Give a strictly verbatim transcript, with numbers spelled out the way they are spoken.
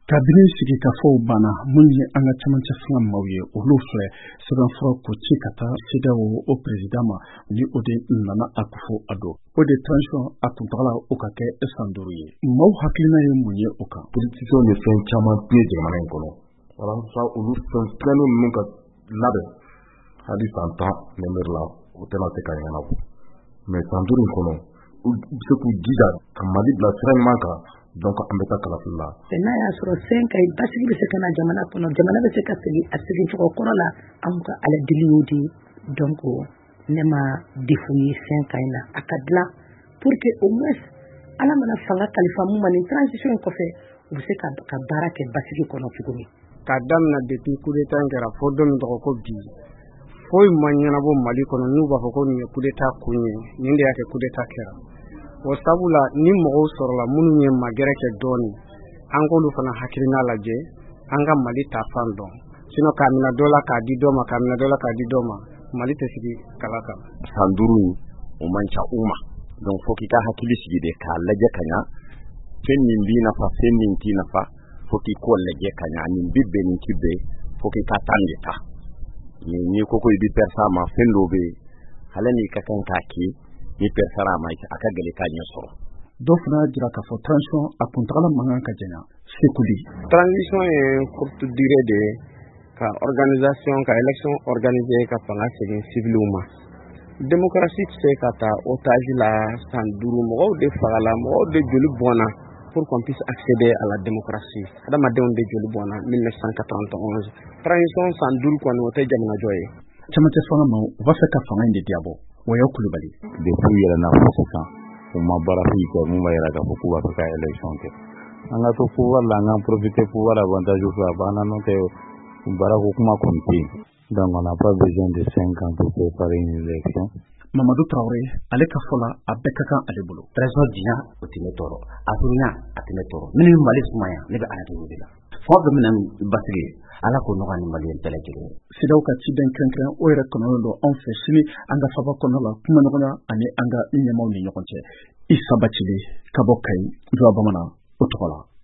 kabini sigi ka fɔw banna mun ye an ka camancɛ fanga maaw ye olu fɛ sɛbɛnfura ko ci ka taa CEDEAO o président ma ni o de Nana Akufo-Addo o de transition a kuntagala o ka kɛ san duuru ye maaw hakilina ye mun ye o kan. Politiciens ye fɛn caman piye jamana in kɔnɔ walasa olu fɛn tilanen ninnu ka labɛn hali san tan nemɛri la o tɛna se ka ɲɛnabɔ mais san duuru in kɔnɔ u bɛ se k'u jija ka Mali bila sira ɲuman kan donc an bɛ taa kalafili la. N'a y'a sɔrɔ sen ka ɲi basigi bɛ se ka na jamana kɔnɔ jamana bɛ se ka segin a segincogo kɔrɔ la an ka ala deli y'o di donc ne ma defu ye sen ka ɲi na a ka dilan pour que au moins ala mana fanga kalifa mun ma nin transition kɔfɛ u bɛ se ka ka baara kɛ basigi kɔnɔ cogo min. K'a daminɛ depuis coup d'état kɛra fo don min tɔgɔ ko bi foyi ma ɲɛnabɔ Mali kɔnɔ n'u b'a fɔ ko nin ye coup d'état kun ye nin de y'a kɛ coup d'état kɛra. O sabula ni mɔgɔw sɔrɔla minnu ye magɛrɛ kɛ dɔɔni an k'olu fana hakilina lajɛ an ka Mali ta fan dɔn sinon k'a mina dɔ la k'a di dɔ ma k'a mina dɔ la k'a di dɔ ma Mali tɛ sigi kala kan. San duuru o man ca u ma donc fo k'i ka hakili sigi de k'a lajɛ ka ɲa fɛn min b'i nafa fɛn min t'i nafa fo k'i k'o lajɛ ka ɲa nin bi bɛn nin ti bɛn fo k'i ka tan de ta ni ko ko i bi persa ma fɛn dɔ bɛ hali ni ka kan k'a kɛ ni persara ma a ka gɛlɛn k'a ɲɛ sɔrɔ. Dɔ fana jira k'a fɔ transition a kuntagala mankan ka janya Sekudi. Transition ye courte durée de ka organisation ka élection organisée ka fanga segin civiliw ma. Démocratie tɛ se ka taa otage la san duuru mɔgɔw de fagala mɔgɔw de joli bɔnna pour qu'on puisse accéder à la démocratie. Adamadenw de joli bɔnna mille neuf cent quatre-vingt-onze. Transition san duuru kɔni o tɛ jamana jɔ ye. Camancɛ fanga ma u b'a fɛ ka fanga in de diabɔ. Waya Kulubali. Depuis yɛlɛnna fo sisan u ma baara foyi kɛ mun b'a yira k'a fɔ k'u b'a fɛ ka élection kɛ. An ka to pouvoir la an ka profiter pouvoir avantage fɛ a banna n'o tɛ baara ko kuma kɔni tɛ yen. Donc on n'a pas besoin de cinq ans pour préparer une élection. Mamadou Traoré ale ka fɔ la a bɛɛ ka kan ale bolo. Transition diya o tɛ ne tɔɔrɔ a surunya a tɛ ne tɔɔrɔ minnu bɛ Mali sumaya ne bɛ ala de wele la fɛn bɛɛ mina basigi ala ko nɔgɔya ni Mali bɛɛ lajɛlen. CEDEAO ka ciden kɛrɛnkɛrɛn o yɛrɛ kɔnɔlen don anw fɛ sini an ka faba kɔnɔ la kuma ɲɔgɔnya ani an ka ɲɛmaw ni ɲɔgɔn cɛ. Isa Bacili ka bɔ Kayi Jɔa Bamanan o tɔgɔ la.